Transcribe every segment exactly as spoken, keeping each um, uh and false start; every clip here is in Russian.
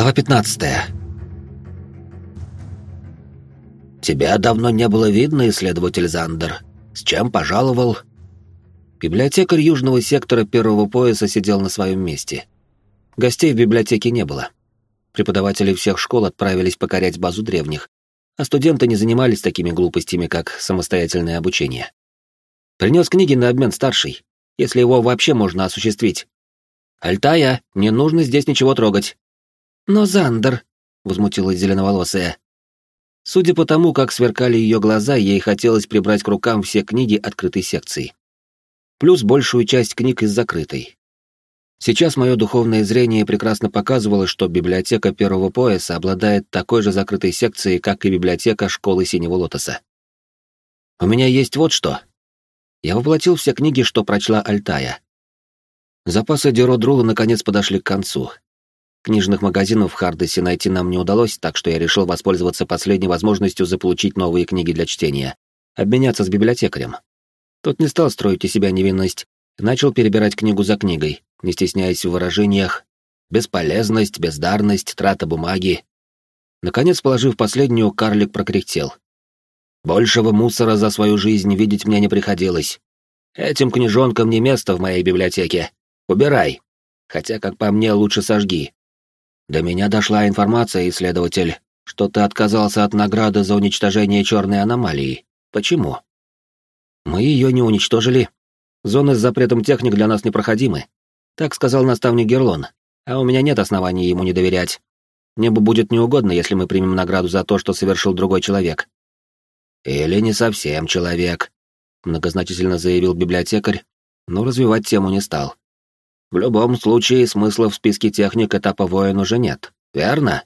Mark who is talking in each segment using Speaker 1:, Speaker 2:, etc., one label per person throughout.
Speaker 1: Глава пятнадцатая. «Тебя давно не было видно, исследователь Зандер. С чем пожаловал?» Библиотекарь южного сектора первого пояса сидел на своем месте. Гостей в библиотеке не было. Преподаватели всех школ отправились покорять базу древних, а студенты не занимались такими глупостями, как самостоятельное обучение. Принес книги на обмен старший, если его вообще можно осуществить. «Альтая, не нужно здесь ничего трогать». «Но Зандер», — возмутилась зеленоволосая. Судя по тому, как сверкали ее глаза, ей хотелось прибрать к рукам все книги открытой секции. Плюс большую часть книг из закрытой. Сейчас мое духовное зрение прекрасно показывало, что библиотека первого пояса обладает такой же закрытой секцией, как и библиотека школы Синего Лотоса. У меня есть вот что. Я воплотил все книги, что прочла Альтая. Запасы Деро Друла наконец подошли к концу. Книжных магазинов в Хардесе найти нам не удалось, так что я решил воспользоваться последней возможностью заполучить новые книги для чтения, обменяться с библиотекарем. Тот не стал строить из себя невинность, начал перебирать книгу за книгой, не стесняясь в выражениях «бесполезность», «бездарность», «трата бумаги». Наконец, положив последнюю, карлик прокряхтел. «Большего мусора за свою жизнь видеть мне не приходилось. Этим книжонкам не место в моей библиотеке. Убирай. Хотя, как по мне, лучше сожги. До меня дошла информация, исследователь, что ты отказался от награды за уничтожение черной аномалии. Почему?» «Мы ее не уничтожили. Зоны с запретом техник для нас непроходимы», — так сказал наставник Герлон, а у меня нет оснований ему не доверять. Небу будет неугодно, если мы примем награду за то, что совершил другой человек. «Или не совсем человек», — многозначительно заявил библиотекарь, но развивать тему не стал. «В любом случае, смысла в списке техник этапа воин уже нет, верно?»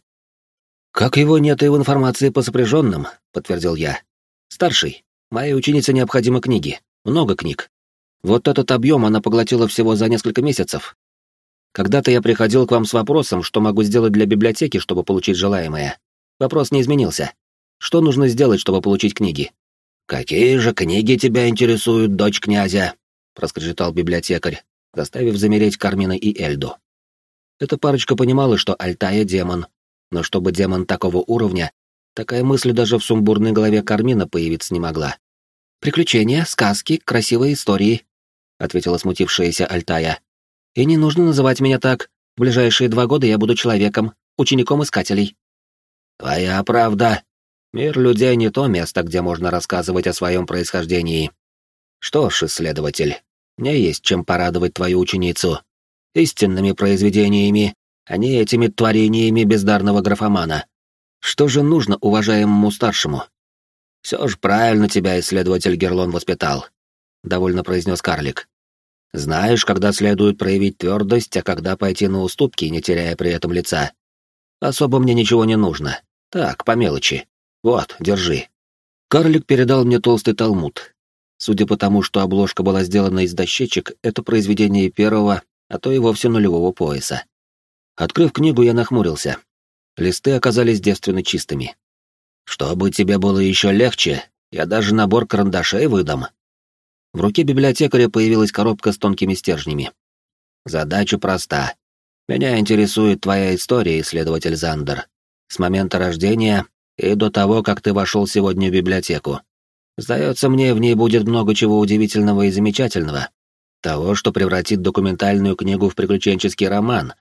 Speaker 1: «Как его нет и в информации по сопряженным», — подтвердил я. «Старший, моей ученице необходимы книги, много книг. Вот этот объем она поглотила всего за несколько месяцев. Когда-то я приходил к вам с вопросом, что могу сделать для библиотеки, чтобы получить желаемое. Вопрос не изменился. Что нужно сделать, чтобы получить книги?» «Какие же книги тебя интересуют, дочь князя?» — проскрежетал библиотекарь, заставив замереть Кармина и Эльду. Эта парочка понимала, что Альтая — демон, но чтобы демон такого уровня, такая мысль даже в сумбурной голове Кармина появиться не могла. «Приключения, сказки, красивые истории», — ответила смутившаяся Альтая. «И не нужно называть меня так. В ближайшие два года я буду человеком, учеником искателей». «Твоя правда. Мир людей не то место, где можно рассказывать о своем происхождении. Что ж, исследователь, мне есть чем порадовать твою ученицу. Истинными произведениями, а не этими творениями бездарного графомана. Что же нужно уважаемому старшему?» «Все же правильно тебя исследователь Герлон воспитал», — довольно произнес карлик. «Знаешь, когда следует проявить твердость, а когда пойти на уступки, не теряя при этом лица. Особо мне ничего не нужно. Так, по мелочи. Вот, держи». Карлик передал мне толстый талмуд. Судя по тому, что обложка была сделана из дощечек, это произведение первого, а то и вовсе нулевого пояса. Открыв книгу, я нахмурился. Листы оказались девственно чистыми. «Чтобы тебе было еще легче, я даже набор карандашей выдам». В руке библиотекаря появилась коробка с тонкими стержнями. «Задача проста. Меня интересует твоя история, исследователь Зандер, с момента рождения и до того, как ты вошел сегодня в библиотеку. Сдается мне, в ней будет много чего удивительного и замечательного. Того, что превратит документальную книгу в приключенческий роман.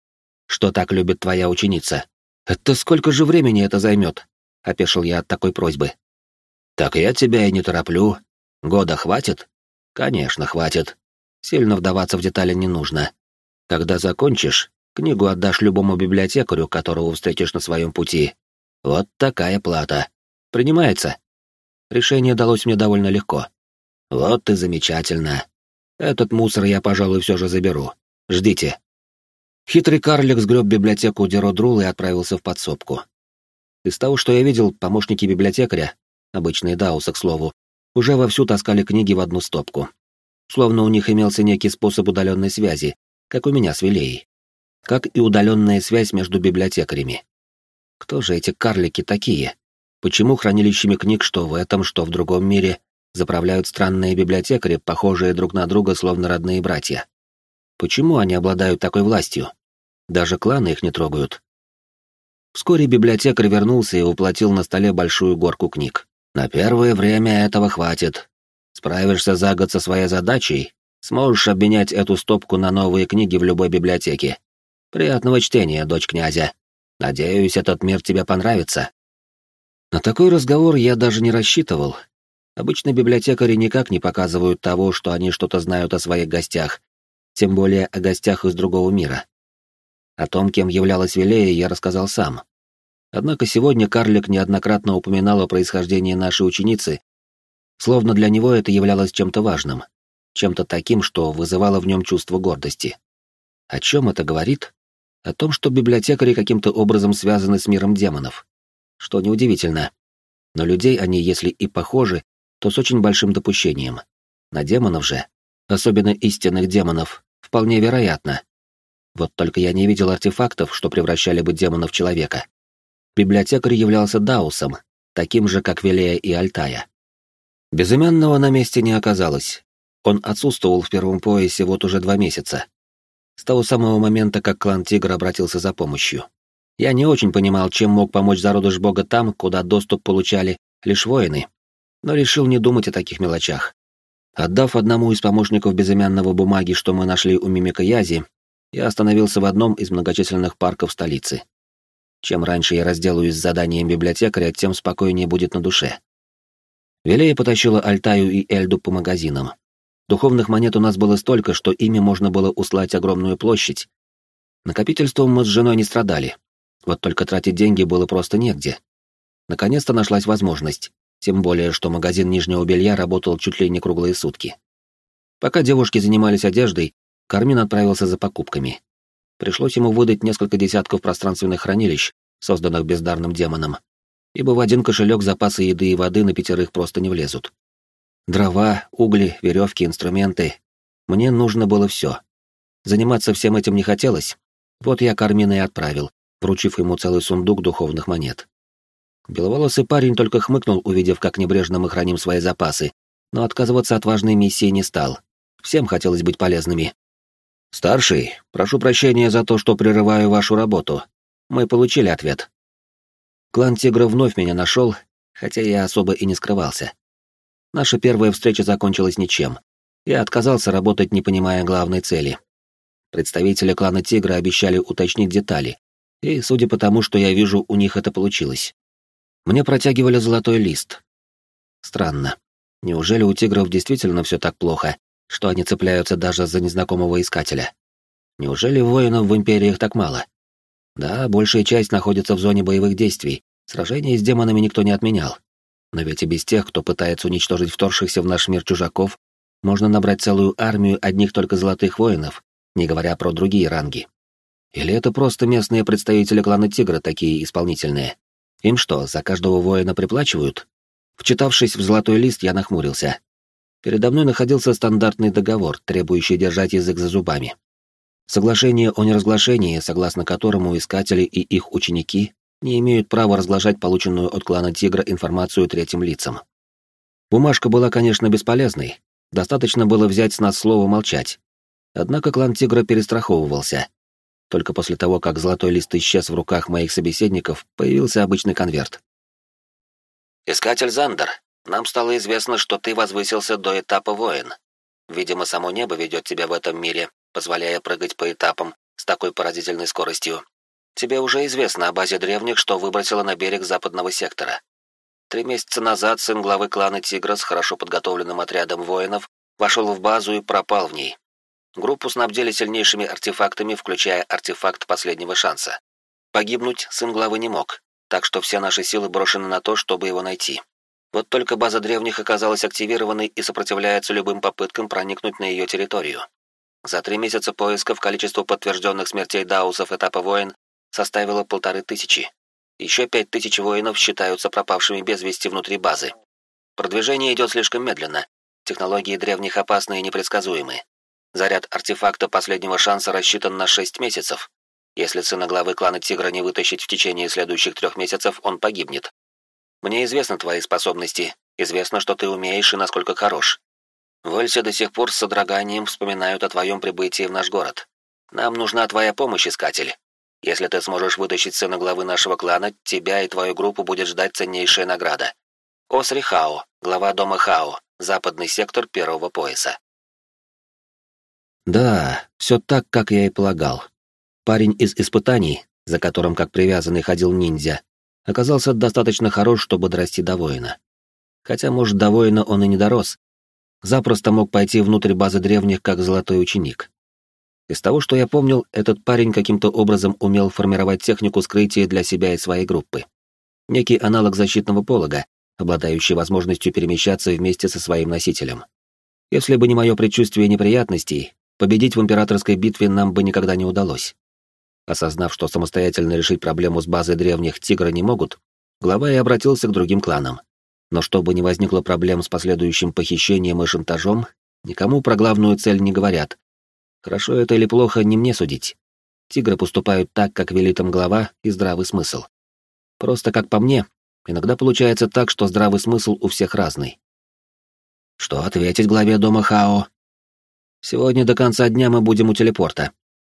Speaker 1: Что так любит твоя ученица. Это сколько же времени это займет?» — опешил я от такой просьбы. «Так я тебя и не тороплю. Года хватит?» «Конечно, хватит. Сильно вдаваться в детали не нужно. Когда закончишь, книгу отдашь любому библиотекарю, которого встретишь на своем пути. Вот такая плата. Принимается?» Решение далось мне довольно легко. «Вот и замечательно. Этот мусор я, пожалуй, все же заберу. Ждите». Хитрый карлик сгреб библиотеку Деро Друла и отправился в подсобку. Из того, что я видел, помощники библиотекаря, обычные даусы, к слову, уже вовсю таскали книги в одну стопку. Словно у них имелся некий способ удаленной связи, как у меня с Вилеей. Как и удаленная связь между библиотекарями. Кто же эти карлики такие? Почему хранилищами книг, что в этом, что в другом мире, заправляют странные библиотекари, похожие друг на друга, словно родные братья? Почему они обладают такой властью? Даже кланы их не трогают. Вскоре библиотекарь вернулся и уплотил на столе большую горку книг. «На первое время этого хватит. Справишься за год со своей задачей, сможешь обменять эту стопку на новые книги в любой библиотеке. Приятного чтения, дочь князя. Надеюсь, этот мир тебе понравится». На такой разговор я даже не рассчитывал. Обычно библиотекари никак не показывают того, что они что-то знают о своих гостях, тем более о гостях из другого мира. О том, кем являлась Вилея, я рассказал сам. Однако сегодня карлик неоднократно упоминал о происхождении нашей ученицы, словно для него это являлось чем-то важным, чем-то таким, что вызывало в нем чувство гордости. О чем это говорит? О том, что библиотекари каким-то образом связаны с миром демонов. Что неудивительно. Но людей они, если и похожи, то с очень большим допущением. На демонов же, особенно истинных демонов, вполне вероятно. Вот только я не видел артефактов, что превращали бы демона в человека. Библиотекарь являлся даусом, таким же, как Вилея и Альтая. Безымянного на месте не оказалось. Он отсутствовал в первом поясе вот уже два месяца. С того самого момента, как клан Тигра обратился за помощью. Я не очень понимал, чем мог помочь зародыш бога там, куда доступ получали лишь воины, но решил не думать о таких мелочах. Отдав одному из помощников безымянного бумаги, что мы нашли у мимика Язи, я остановился в одном из многочисленных парков столицы. Чем раньше я разделаюсь с заданием библиотекаря, тем спокойнее будет на душе. Вилея потащила Альтаю и Эльду по магазинам. Духовных монет у нас было столько, что ими можно было услать огромную площадь. Накопительством мы с женой не страдали. Вот только тратить деньги было просто негде. Наконец-то нашлась возможность, тем более, что магазин нижнего белья работал чуть ли не круглые сутки. Пока девушки занимались одеждой, Кармин отправился за покупками. Пришлось ему выдать несколько десятков пространственных хранилищ, созданных бездарным демоном, ибо в один кошелек запасы еды и воды на пятерых просто не влезут. Дрова, угли, веревки, инструменты. Мне нужно было все. Заниматься всем этим не хотелось. Вот я Кармина и отправил, вручив ему целый сундук духовных монет. Беловолосый парень только хмыкнул, увидев, как небрежно мы храним свои запасы, но отказываться от важной миссии не стал. Всем хотелось быть полезными. «Старший, прошу прощения за то, что прерываю вашу работу. Мы получили ответ». Клан Тигра вновь меня нашел, хотя я особо и не скрывался. Наша первая встреча закончилась ничем. Я отказался работать, не понимая главной цели. Представители клана Тигра обещали уточнить детали, и, судя по тому, что я вижу, у них это получилось. Мне протягивали золотой лист. Странно. Неужели у тигров действительно все так плохо, что они цепляются даже за незнакомого искателя? Неужели воинов в империях так мало? Да, большая часть находится в зоне боевых действий, сражения с демонами никто не отменял. Но ведь и без тех, кто пытается уничтожить вторгшихся в наш мир чужаков, можно набрать целую армию одних только золотых воинов, не говоря про другие ранги. Или это просто местные представители клана Тигра такие исполнительные? Им что, за каждого воина приплачивают? Вчитавшись в золотой лист, я нахмурился. Передо мной находился стандартный договор, требующий держать язык за зубами. Соглашение о неразглашении, согласно которому искатели и их ученики не имеют права разглашать полученную от клана Тигра информацию третьим лицам. Бумажка была, конечно, бесполезной, достаточно было взять с нас слово молчать. Однако клан Тигра перестраховывался. Только после того, как золотой лист исчез в руках моих собеседников, появился обычный конверт. «Искатель Зандер, нам стало известно, что ты возвысился до этапа воин. Видимо, само небо ведет тебя в этом мире, позволяя прыгать по этапам с такой поразительной скоростью. Тебе уже известно о базе древних, что выбросило на берег западного сектора. Три месяца назад сын главы клана Тигра с хорошо подготовленным отрядом воинов вошел в базу и пропал в ней. Группу снабдили сильнейшими артефактами, включая артефакт последнего шанса. Погибнуть сын главы не мог, так что все наши силы брошены на то, чтобы его найти. Вот только база древних оказалась активированной и сопротивляется любым попыткам проникнуть на ее территорию. За три месяца поисков количество подтвержденных смертей даусов этапа воин составило полторы тысячи. Еще пять тысяч воинов считаются пропавшими без вести внутри базы. Продвижение идет слишком медленно. Технологии древних опасны и непредсказуемы. Заряд артефакта последнего шанса рассчитан на шесть месяцев. Если сына главы клана Тигра не вытащить в течение следующих трех месяцев, он погибнет. Мне известны твои способности, известно, что ты умеешь и насколько хорош. Вольсы до сих пор с содроганием вспоминают о твоем прибытии в наш город. Нам нужна твоя помощь, искатель. Если ты сможешь вытащить сына главы нашего клана, тебя и твою группу будет ждать ценнейшая награда. Осри Хао, глава дома Хао, западный сектор первого пояса. Да, все так, как я и полагал. Парень из испытаний, за которым как привязанный ходил ниндзя, оказался достаточно хорош, чтобы дорасти до воина. Хотя, может, до воина он и не дорос. Запросто мог пойти внутрь базы древних как золотой ученик. Из того, что я помнил, этот парень каким-то образом умел формировать технику скрытия для себя и своей группы. Некий аналог защитного полога, обладающий возможностью перемещаться вместе со своим носителем. Если бы не мое предчувствие неприятностей, победить в императорской битве нам бы никогда не удалось. Осознав, что самостоятельно решить проблему с базой древних тигры не могут, глава и обратился к другим кланам. Но чтобы не возникло проблем с последующим похищением и шантажом, никому про главную цель не говорят. Хорошо это или плохо, не мне судить. Тигры поступают так, как велит им глава, и здравый смысл. Просто, как по мне, иногда получается так, что здравый смысл у всех разный. Что ответить главе дома Хао? Сегодня до конца дня мы будем у телепорта.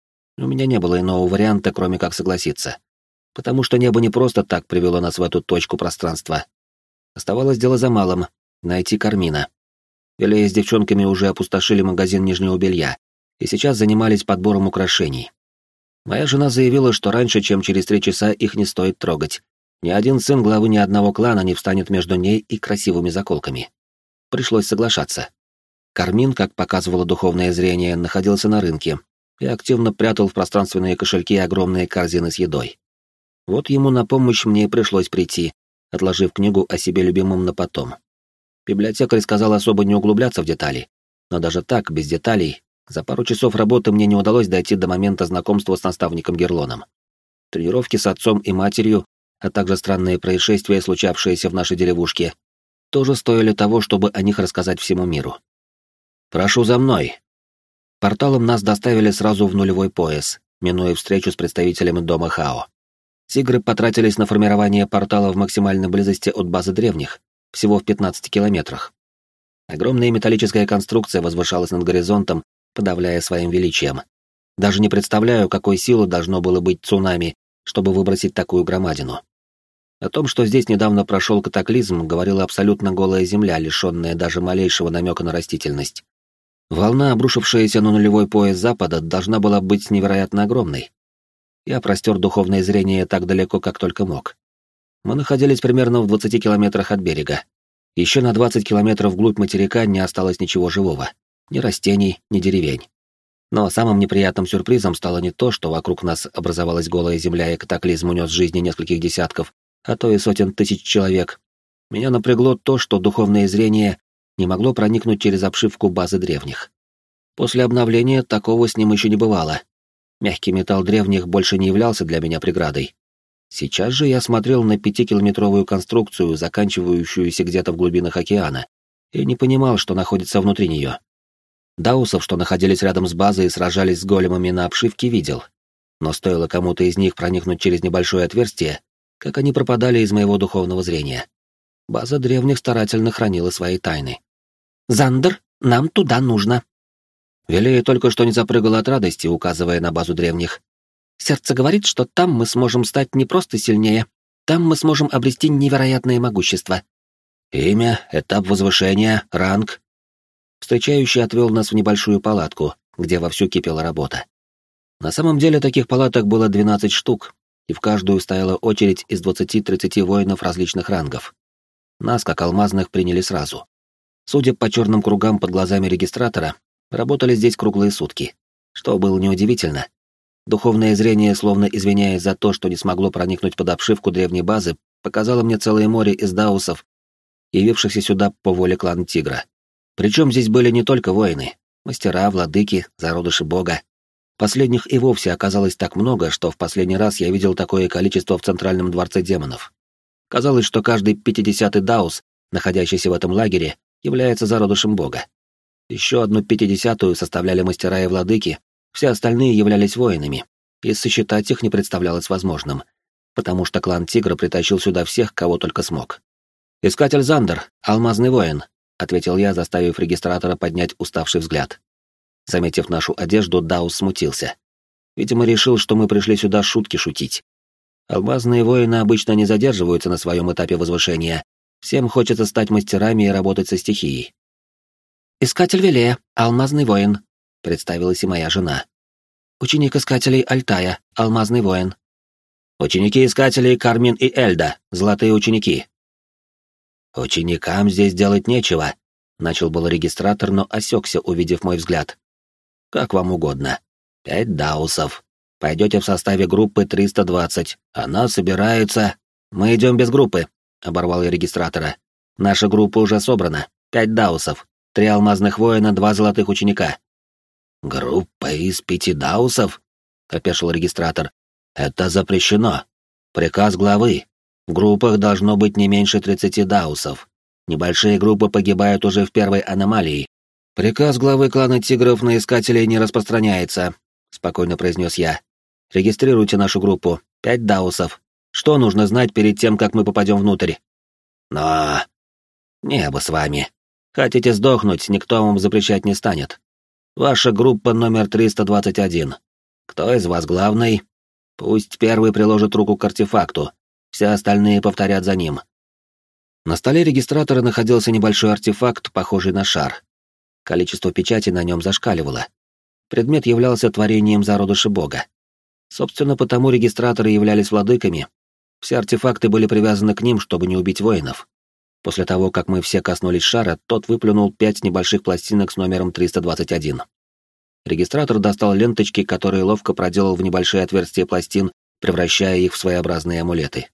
Speaker 1: У меня не было иного варианта, кроме как согласиться. Потому что небо не просто так привело нас в эту точку пространства. Оставалось дело за малым — найти Кармина. Велея с девчонками уже опустошили магазин нижнего белья и сейчас занимались подбором украшений. Моя жена заявила, что раньше, чем через три часа, их не стоит трогать. Ни один сын главы ни одного клана не встанет между ней и красивыми заколками. Пришлось соглашаться. Кармин, как показывало духовное зрение, находился на рынке и активно прятал в пространственные кошельки огромные корзины с едой. Вот ему на помощь мне и пришлось прийти, отложив книгу о себе любимом на потом. Библиотекарь сказал особо не углубляться в детали, но даже так, без деталей, за пару часов работы мне не удалось дойти до момента знакомства с наставником Герлоном. Тренировки с отцом и матерью, а также странные происшествия, случавшиеся в нашей деревушке, тоже стоили того, чтобы о них рассказать всему миру. «Прошу за мной!» Порталом нас доставили сразу в нулевой пояс, минуя встречу с представителями дома Хао. Тигры потратились на формирование портала в максимальной близости от базы древних, всего в пятнадцати километрах. Огромная металлическая конструкция возвышалась над горизонтом, подавляя своим величием. Даже не представляю, какой силы должно было быть цунами, чтобы выбросить такую громадину. О том, что здесь недавно прошел катаклизм, говорила абсолютно голая земля, лишенная даже малейшего намека на растительность. Волна, обрушившаяся на нулевой пояс запада, должна была быть невероятно огромной. Я простер духовное зрение так далеко, как только мог. Мы находились примерно в двадцати километрах от берега. Еще на двадцать километров вглубь материка не осталось ничего живого. Ни растений, ни деревень. Но самым неприятным сюрпризом стало не то, что вокруг нас образовалась голая земля и катаклизм унес жизни нескольких десятков, а то и сотен тысяч человек. Меня напрягло то, что духовное зрение не могло проникнуть через обшивку базы древних. После обновления такого с ним еще не бывало. Мягкий металл древних больше не являлся для меня преградой. Сейчас же я смотрел на пятикилометровую конструкцию, заканчивающуюся где-то в глубинах океана, и не понимал, что находится внутри нее. Даусов, что находились рядом с базой и сражались с големами на обшивке, видел. Но стоило кому-то из них проникнуть через небольшое отверстие, как они пропадали из моего духовного зрения. База древних старательно хранила свои тайны. «Зандер, нам туда нужно!» Велея только что не запрыгала от радости, указывая на базу древних. «Сердце говорит, что там мы сможем стать не просто сильнее, там мы сможем обрести невероятное могущество». «Имя, этап возвышения, ранг...» Встречающий отвел нас в небольшую палатку, где вовсю кипела работа. На самом деле таких палаток было двенадцать штук, и в каждую стояла очередь из двадцати-тридцати воинов различных рангов. Нас, как алмазных, приняли сразу. Судя по черным кругам под глазами регистратора, работали здесь круглые сутки, что было неудивительно. Духовное зрение, словно извиняясь за то, что не смогло проникнуть под обшивку древней базы, показало мне целое море из даусов, явившихся сюда по воле клана Тигра. Причем здесь были не только воины, мастера, владыки, зародыши бога. Последних и вовсе оказалось так много, что в последний раз я видел такое количество в Центральном дворце демонов. Казалось, что каждый пятидесятый даус, находящийся в этом лагере, является зародышем бога. Еще одну пятидесятую составляли мастера и владыки, все остальные являлись воинами, и сосчитать их не представлялось возможным, потому что клан Тигра притащил сюда всех, кого только смог. «Искатель Зандер, алмазный воин», — ответил я, заставив регистратора поднять уставший взгляд. Заметив нашу одежду, Даус смутился. Видимо, решил, что мы пришли сюда шутки шутить. Алмазные воины обычно не задерживаются на своем этапе возвышения. Всем хочется стать мастерами и работать со стихией. «Искатель Велея, алмазный воин», — представилась и моя жена. «Ученик искателей Альтая, алмазный воин». «Ученики искателей Кармин и Эльда, золотые ученики». «Ученикам здесь делать нечего», — начал был регистратор, но осекся, увидев мой взгляд. «Как вам угодно. Пять даусов. Пойдете в составе группы триста двадцать. Она собирается...» «Мы идем без группы», — оборвал я регистратора. «Наша группа уже собрана. Пять даусов. Три алмазных воина, два золотых ученика». «Группа из пяти даусов?» — опешил регистратор. «Это запрещено. Приказ главы. В группах должно быть не меньше тридцати даусов. Небольшие группы погибают уже в первой аномалии. Приказ главы клана Тигров на искателей не распространяется», — спокойно произнес я. «Регистрируйте нашу группу. Пять даусов. Что нужно знать перед тем, как мы попадем внутрь?» «Но... небо с вами. Хотите сдохнуть, никто вам запрещать не станет. Ваша группа номер триста двадцать один. Кто из вас главный? Пусть первый приложит руку к артефакту. Все остальные повторят за ним». На столе регистратора находился небольшой артефакт, похожий на шар. Количество печатей на нем зашкаливало. Предмет являлся творением зародыша бога. Собственно, потому регистраторы являлись владыками. Все артефакты были привязаны к ним, чтобы не убить воинов. После того, как мы все коснулись шара, тот выплюнул пять небольших пластинок с номером триста двадцать один. Регистратор достал ленточки, которые ловко проделал в небольшие отверстия пластин, превращая их в своеобразные амулеты.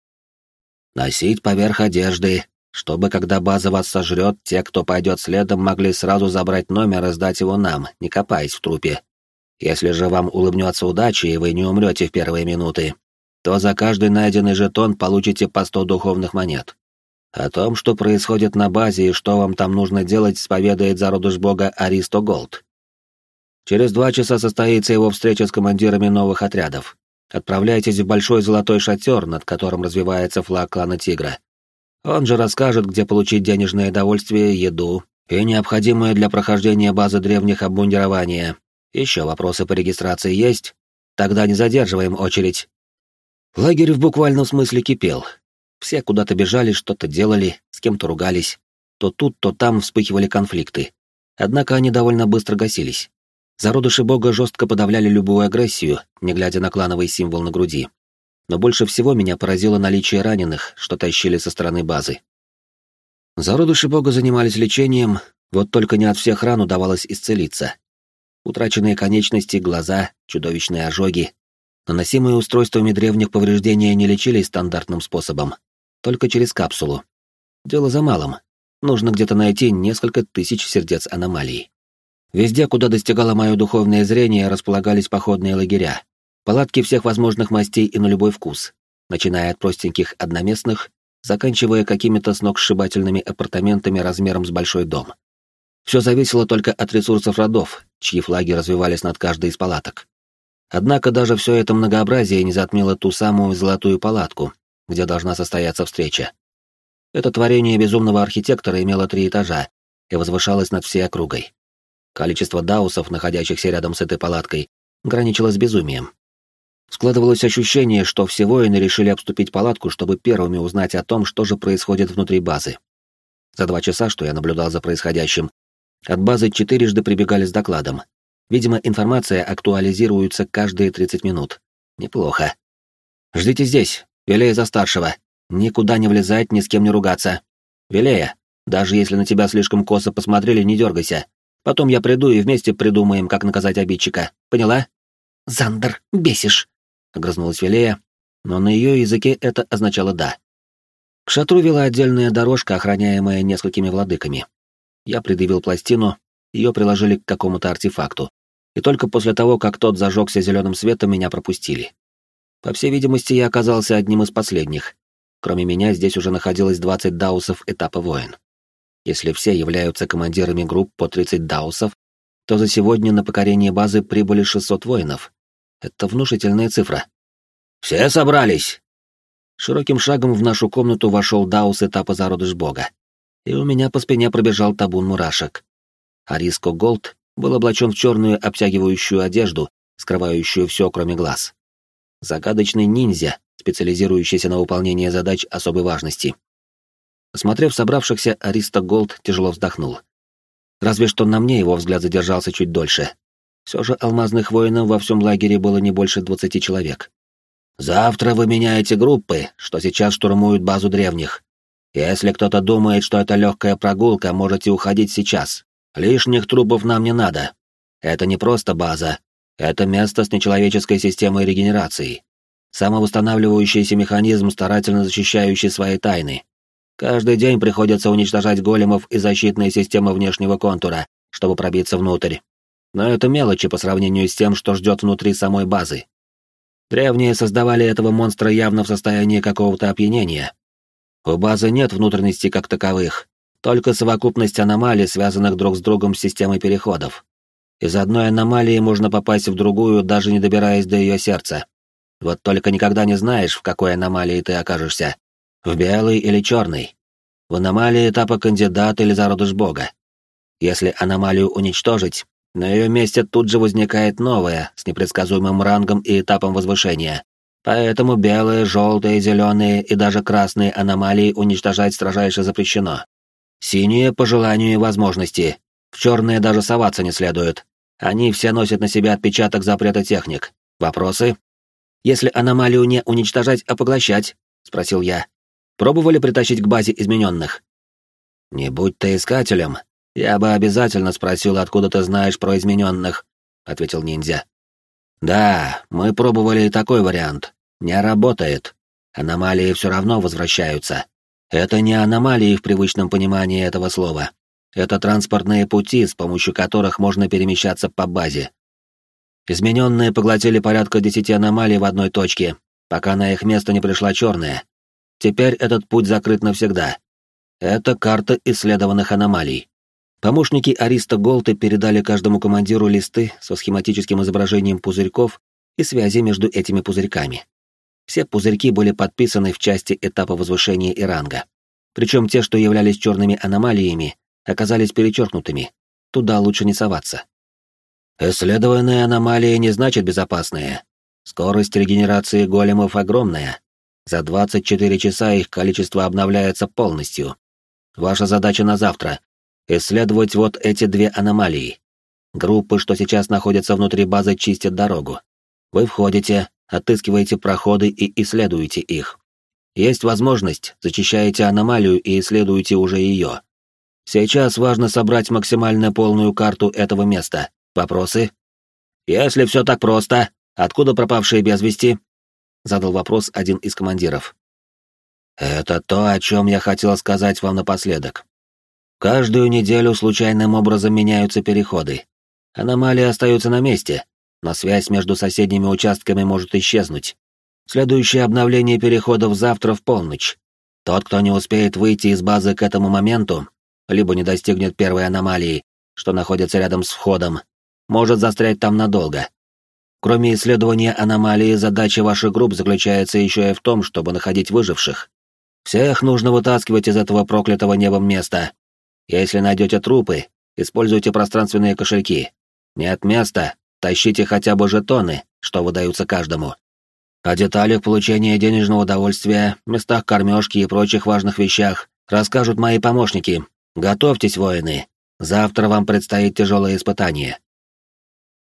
Speaker 1: «Носить поверх одежды, чтобы, когда база вас сожрет, те, кто пойдет следом, могли сразу забрать номер и сдать его нам, не копаясь в трупе. Если же вам улыбнется удача, и вы не умрете в первые минуты, то за каждый найденный жетон получите по сто духовных монет. О том, что происходит на базе и что вам там нужно делать, поведает зародыш бога Аристо Голд. Через два часа состоится его встреча с командирами новых отрядов. Отправляйтесь в большой золотой шатер, над которым развивается флаг клана Тигра. Он же расскажет, где получить денежное довольствие, еду и необходимое для прохождения базы древних обмундирования. Еще вопросы по регистрации есть? Тогда не задерживаем очередь». Лагерь в буквальном смысле кипел. Все куда-то бежали, что-то делали, с кем-то ругались. То тут, то там вспыхивали конфликты. Однако они довольно быстро гасились. Зародыши бога жестко подавляли любую агрессию, не глядя на клановый символ на груди. Но больше всего меня поразило наличие раненых, что тащили со стороны базы. Зародыши бога занимались лечением, вот только не от всех ран удавалось исцелиться. Утраченные конечности, глаза, чудовищные ожоги. Наносимые устройствами древних повреждения не лечились стандартным способом, только через капсулу. Дело за малым. Нужно где-то найти несколько тысяч сердец аномалий. Везде, куда достигало мое духовное зрение, располагались походные лагеря. Палатки всех возможных мастей и на любой вкус, начиная от простеньких одноместных, заканчивая какими-то сногсшибательными апартаментами размером с большой дом. Все зависело только от ресурсов родов, чьи флаги развивались над каждой из палаток. Однако даже все это многообразие не затмило ту самую золотую палатку, где должна состояться встреча. Это творение безумного архитектора имело три этажа и возвышалось над всей округой. Количество даусов, находящихся рядом с этой палаткой, граничило с безумием. Складывалось ощущение, что все воины решили обступить палатку, чтобы первыми узнать о том, что же происходит внутри базы. За два часа, что я наблюдал за происходящим, от базы четырежды прибегали с докладом. Видимо, информация актуализируется каждые тридцать минут. Неплохо. «Ждите здесь, Велея за старшего. Никуда не влезать, ни с кем не ругаться. Велея, даже если на тебя слишком косо посмотрели, не дергайся. Потом я приду и вместе придумаем, как наказать обидчика. Поняла?» «Зандер, бесишь!» — огрызнулась Велея, но на ее языке это означало «да». К шатру вела отдельная дорожка, охраняемая несколькими владыками. Я предъявил пластину, ее приложили к какому-то артефакту, и только после того, как тот зажегся зеленым светом, меня пропустили. По всей видимости, я оказался одним из последних. Кроме меня, здесь уже находилось двадцать даусов этапа воин. Если все являются командирами групп по тридцать даусов, то за сегодня на покорение базы прибыли шестьсот воинов. Это внушительная цифра. «Все собрались!» Широким шагом в нашу комнату вошел даус этапа зародыш бога, и у меня по спине пробежал табун мурашек. Ариско Голд был облачен в черную обтягивающую одежду скрывающую все, кроме глаз. Загадочный ниндзя, специализирующийся на выполнении задач особой важности. Посмотрев собравшихся, Аристо Голд тяжело вздохнул. Разве что на мне его взгляд задержался чуть дольше. Все же алмазных воинов во всем лагере было не больше двадцати человек. «Завтра вы меняете группы, что сейчас штурмуют базу древних. Если кто-то думает, что это легкая прогулка, можете уходить сейчас. Лишних трупов нам не надо. Это не просто база. Это место с нечеловеческой системой регенерации. Самовосстанавливающийся механизм, старательно защищающий свои тайны. Каждый день приходится уничтожать големов и защитные системы внешнего контура, чтобы пробиться внутрь. Но это мелочи по сравнению с тем, что ждет внутри самой базы. Древние создавали этого монстра явно в состоянии какого-то опьянения. У базы нет внутренностей как таковых, только совокупность аномалий, связанных друг с другом с системой переходов. Из одной аномалии можно попасть в другую, даже не добираясь до ее сердца. Вот только никогда не знаешь, в какой аномалии ты окажешься. В белой или черной. В аномалии этапа кандидат или зародыш бога. Если аномалию уничтожить, на ее месте тут же возникает новая, с непредсказуемым рангом и этапом возвышения. Поэтому белые, желтые, зеленые и даже красные аномалии уничтожать строжайше запрещено. Синие по желанию и возможности. В черные даже соваться не следует. Они все носят на себе отпечаток запрета техник. Вопросы? Если аномалию не уничтожать, а поглощать? Спросил я. Пробовали притащить к базе измененных? Не будь ты искателем, я бы обязательно спросил, откуда ты знаешь про измененных, ответил ниндзя. Да, мы пробовали и такой вариант. Не работает. Аномалии все равно возвращаются. Это не аномалии в привычном понимании этого слова. Это транспортные пути, с помощью которых можно перемещаться по базе. Измененные поглотили порядка десяти аномалий в одной точке, пока на их место не пришла черная. Теперь этот путь закрыт навсегда. Это карта исследованных аномалий. Помощники Аристо Голта передали каждому командиру листы со схематическим изображением пузырьков и связи между этими пузырьками. Все пузырьки были подписаны в части этапа возвышения и ранга. Причем те, что являлись черными аномалиями, оказались перечеркнутыми. Туда лучше не соваться. Исследованные аномалии не значит безопасные. Скорость регенерации големов огромная. За двадцать четыре часа их количество обновляется полностью. Ваша задача на завтра — исследовать вот эти две аномалии. Группы, что сейчас находятся внутри базы, чистят дорогу. Вы входите, отыскиваете проходы и исследуете их. Есть возможность, зачищаете аномалию и исследуете уже ее. Сейчас важно собрать максимально полную карту этого места. Вопросы? Если все так просто, откуда пропавшие без вести? Задал вопрос один из командиров. Это то, о чем я хотел сказать вам напоследок. Каждую неделю случайным образом меняются переходы. Аномалии остаются на месте, но связь между соседними участками может исчезнуть. Следующее обновление переходов завтра в полночь. Тот, кто не успеет выйти из базы к этому моменту, либо не достигнет первой аномалии, что находится рядом с входом, может застрять там надолго. Кроме исследования аномалии, задача ваших групп заключается еще и в том, чтобы находить выживших. Всех нужно вытаскивать из этого проклятого небом места. Если найдете трупы, используйте пространственные кошельки. Нет места, тащите хотя бы жетоны, что выдаются каждому. О деталях получения денежного удовольствия, местах кормежки и прочих важных вещах расскажут мои помощники. Готовьтесь, воины. Завтра вам предстоит тяжелое испытание.